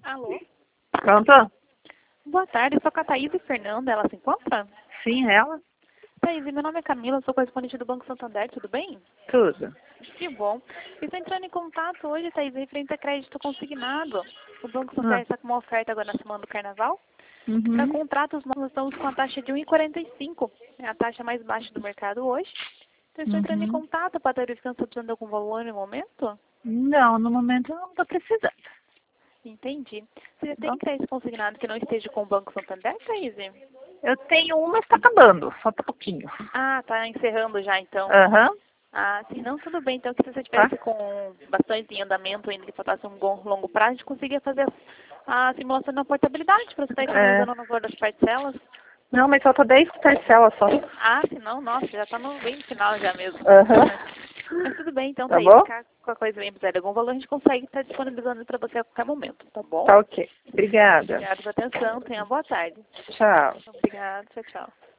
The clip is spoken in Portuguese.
Alô? Pronto? Boa tarde, eu sou a Thaís e Fernanda, ela se encontra? Sim, ela? Thaís, meu nome é Camila, sou correspondente do Banco Santander, tudo bem? Tudo. Que bom. Estou entrando em contato hoje, Thaís, referente a crédito consignado. O Banco Santander Ah. está com uma oferta agora na semana do Carnaval. Para Uhum. contratos, nós estamos com a taxa de 1,45. É a taxa mais baixa do mercado hoje. Então, estou entrando em Uhum. contato para verificar se está precisando de algum valor no momento. Não, no momento eu não estou precisando. Entendi. Você já tem Não. crédito consignado que não esteja com o Banco Santander, Thaís? Eu tenho uma, está acabando. Falta pouquinho. Ah, tá encerrando já, então. Aham. Ah, sim, não, tudo bem. Então, que se você Tá? tivesse com bastante em andamento ainda, que faltasse um longo prazo, a gente conseguia fazer a simulação da portabilidade para você estar É. economizando no valor das parcelas. Não, mas falta 10 parcelas só. Ah, se não, nossa, já está bem no final já mesmo. Aham. Mas tudo bem, então, Tá Thaís, bom? ficar com a coisa bem precisar de algum valor, a gente consegue estar disponibilizando para você a qualquer momento, tá bom? Tá ok. Obrigada. Obrigada pela atenção, tenha uma boa tarde. Tchau. Obrigada, tchau, tchau.